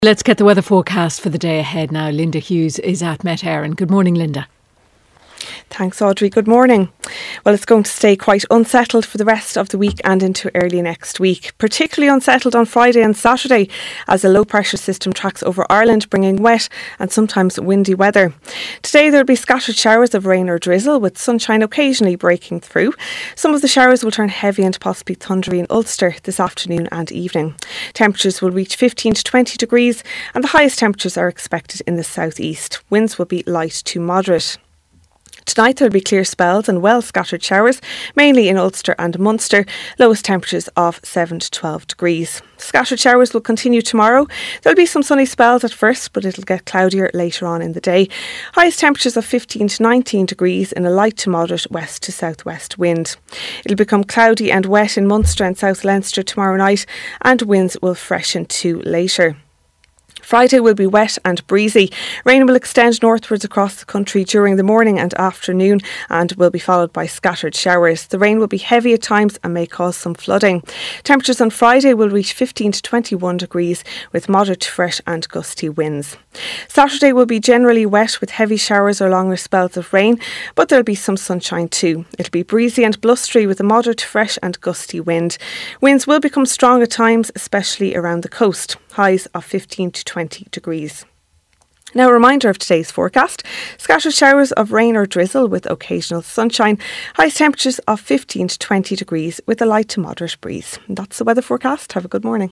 Let's get the weather forecast for the day ahead now. Linda Hughes is at Met Éireann. Good morning, Linda. Thanks, Audrey. Good morning. Well, it's going to stay quite unsettled for the rest of the week and into early next week. Particularly unsettled on Friday and Saturday as a low pressure system tracks over Ireland, bringing wet and sometimes windy weather. Today there will be scattered showers of rain or drizzle with sunshine occasionally breaking through. Some of the showers will turn heavy and possibly thundery in Ulster this afternoon and evening. Temperatures will reach 15 to 20 degrees and the highest temperatures are expected in the southeast. Winds will be light to moderate. Tonight there will be clear spells and well scattered showers, mainly in Ulster and Munster, lowest temperatures of 7 to 12 degrees. Scattered showers will continue tomorrow. There will be some sunny spells at first, but it'll get cloudier later on in the day. Highest temperatures of 15 to 19 degrees in a light to moderate west to southwest wind. It'll become cloudy and wet in Munster and South Leinster tomorrow night, and winds will freshen too later. Friday will be wet and breezy. Rain will extend northwards across the country during the morning and afternoon and will be followed by scattered showers. The rain will be heavy at times and may cause some flooding. Temperatures on Friday will reach 15 to 21 degrees with moderate to fresh and gusty winds. Saturday will be generally wet with heavy showers or longer spells of rain, but there will be some sunshine too. It'll be breezy and blustery with a moderate to fresh and gusty wind. Winds will become strong at times, especially around the coast. Highs of 15 to 20 degrees. Now a reminder of today's forecast. Scattered showers of rain or drizzle with occasional sunshine. Highest temperatures of 15 to 20 degrees with a light to moderate breeze. And that's the weather forecast. Have a good morning.